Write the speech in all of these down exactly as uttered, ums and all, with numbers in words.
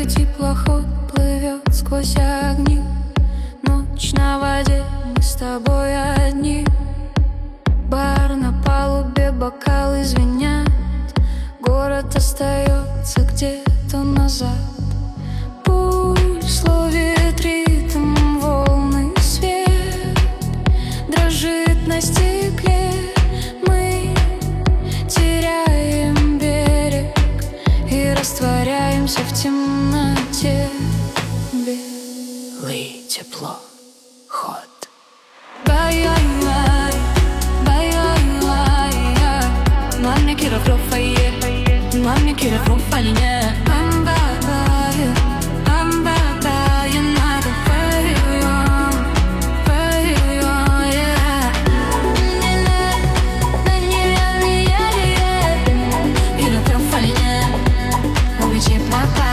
Белый теплоход плывет сквозь огни. Ночь на воде, мы с тобой одни. Бар на палубе, бокалы звенят. Город остается где-то назад. Пульс ловит ритм, волны, свет дрожит на стекле. Мы теряем берег и растворяемся в темноте. Белый теплоход. Бай-яй-яй, бай-яй-яй. Маме кира фрофае, маме кира фрофальня. Амбабая, амбабая, надо поем, поем, yeah. Кира фрофальня, маме теплота.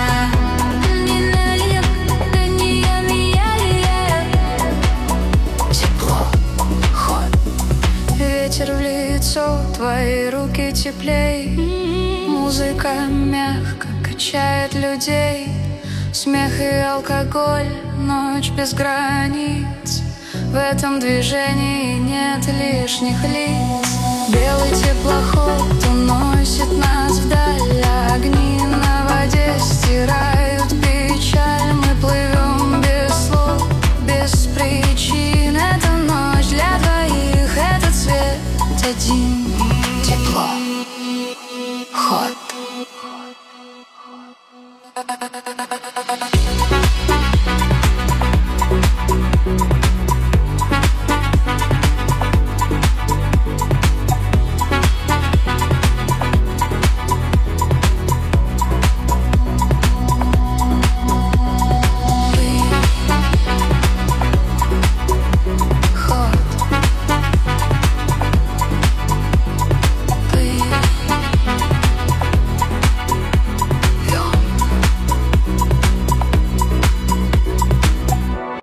Ветер в лицо, твои руки теплей. Музыка мягко качает людей. Смех и алкоголь, ночь без границ. В этом движении нет лишних лиц. Белый теплоход уносит нас вдаль. Огни на воде стирают печаль. Мы плывем без слов, без причин. Это ночь для двоих, это цвет один. Теплоход.